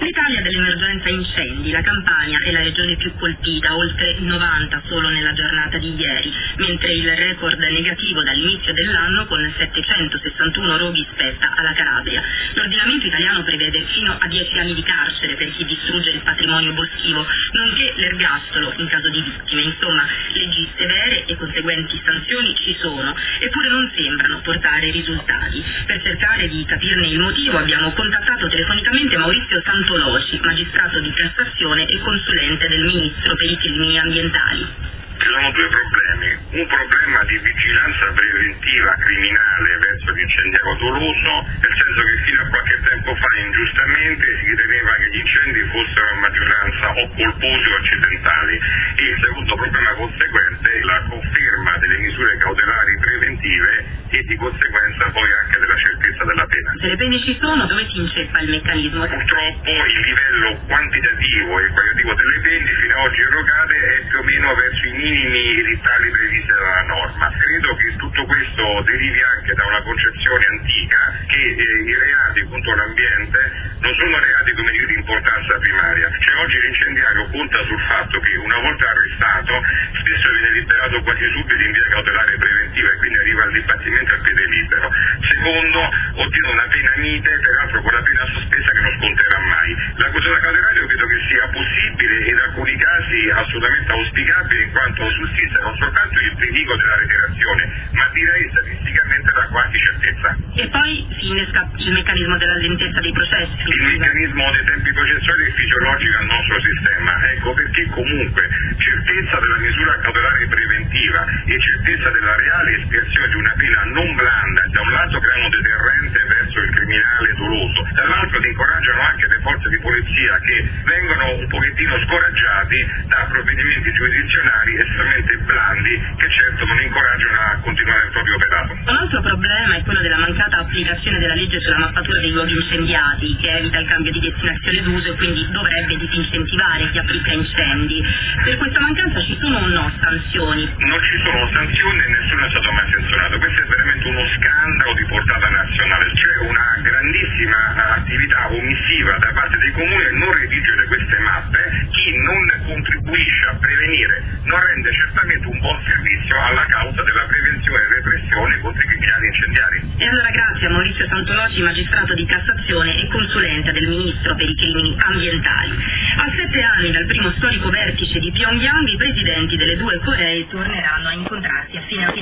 L'Italia dell'emergenza incendi, la Campania è la regione più colpita, oltre 90 solo nella giornata di ieri, mentre il record negativo dall'inizio dell'anno con 761 roghi spetta alla Calabria. L'ordinamento italiano prevede fino a 10 anni di carcere per chi distrugge il patrimonio boschivo, nonché l'ergastolo in caso di vittime. Insomma, leggi severe e conseguenti sanzioni ci sono, eppure non sembrano portare risultati. Per cercare di capirne il motivo abbiamo contattato telefonicamente Maurizio Santoloci, magistrato di Cassazione e consulente del Ministro per i crimini ambientali. Ci sono due problemi: un problema di vigilanza preventiva criminale verso l'incendiario doloso, nel senso che fino a qualche tempo fa ingiustamente si riteneva che gli incendi fossero a maggioranza o colposi o accidentali, e il secondo problema conseguente è la conferma delle misure cautelari preventive e di conseguenza poi anche della certezza della pena. Se le pene ci sono, dove si inceppa il meccanismo? Purtroppo il livello quantitativo e qualitativo delle pene fino ad oggi erogate è più o meno verso i minimi edittali previsti dalla norma. Credo che tutto questo derivi anche da una concezione antica che i reati contro l'ambiente non sono reati, come dire, di importanza primaria. Cioè oggi l'incendiario conta sul fatto che una volta arrestato spesso viene liberato quasi subito in via cautelare preventiva e quindi arriva al dibattimento a piede libero. Secondo, ottiene una pena mite, peraltro con la pena sospesa che non sconterà mai. La custodia cautelare io credo che sia possibile e in alcuni casi assolutamente auspicabile, in quanto sussiste non soltanto il pericolo della reiterazione, ma direi statisticamente la quasi certezza. E poi si innesca il meccanismo della lentezza dei processi. Il meccanismo dei tempi processuali è fisiologico al nostro sistema, ecco perché comunque certezza della misura cautelare preventiva e certezza della reale espiazione di una pena non blanda, da un lato creano deterrente verso il criminale doloso, dall'altro ti incoraggiano anche le forze di polizia che vengono un pochettino scoraggiati da provvedimenti giurisdizionali estremamente blandi che certo non incoraggiano a continuare il proprio operato. Un altro problema è quello della mancata applicazione della legge sulla mappatura dei luoghi incendiati, che evita il cambio di destinazione d'uso e quindi dovrebbe disincentivare chi applica incendi. Per questa mancanza ci sono o no sanzioni? Non ci sono sanzioni e nessuno è stato mai sanzionato. Questo è veramente uno scandalo di portata nazionale, cioè una grandissima attività omissiva da parte dei comuni a non redigere queste mappe. Chi non contribuisce a prevenire non rende certamente un buon servizio alla causa della prevenzione e repressione contro i criminali incendiari. E allora grazie a Maurizio Santoloci, magistrato di Cassazione e consulente del Ministro per i crimini ambientali. A 7 anni dal primo storico vertice di Pyongyang, i presidenti delle due Coree torneranno a incontrarsi a fine